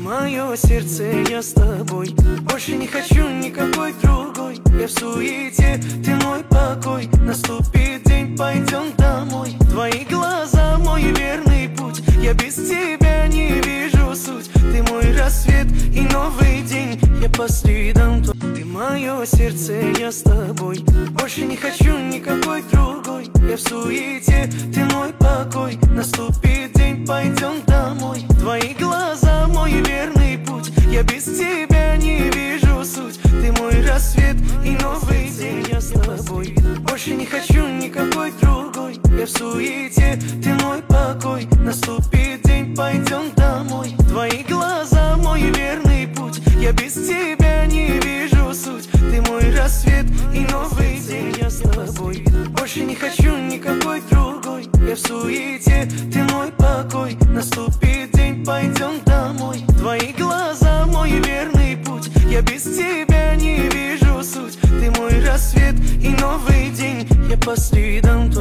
мое сердце, я с тобой. Больше не хочу никакой другой. Я в суете, ты мой покой. Наступит день, пойдем домой. Твои глаза, мой верный путь. Я без тебя не вижу суть. Ты мой рассвет и новый день. Я по следам. Ты мое сердце, я с тобой. Больше не хочу никакой другой. Я в суете, ты мой покой. Наступит день, пойдем домой. Твои глаза, мой верный путь. Я без тебя не вижу суть. Ты мой рассвет и новый день. Я с тобой. Больше не хочу никакой другой. Я в суете, ты мой покой. Наступит день, пойдем домой. Твои глаза, мой верный путь. Я без тебя не вижу суть. Ты мой рассвет и новый день. Я с тобой. Больше не хочу никакой другой. Я в суете, ты мой покой. Наступит день, пойдем домой. Твои глаза, мой верный путь. Я без тебя не вижу суть. Ты мой рассвет и новый день. Я по следам.